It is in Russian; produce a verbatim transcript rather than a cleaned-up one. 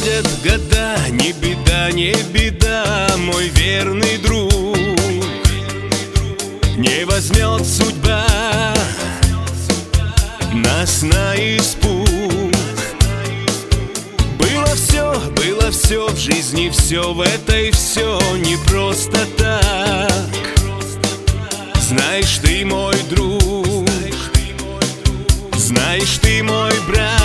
Проходят года, не беда, не беда, мой верный друг. Не возьмет судьба нас на испуг. Было все, было все в жизни, все в этой все не просто так. Знаешь, ты мой друг, знаешь, ты мой брат.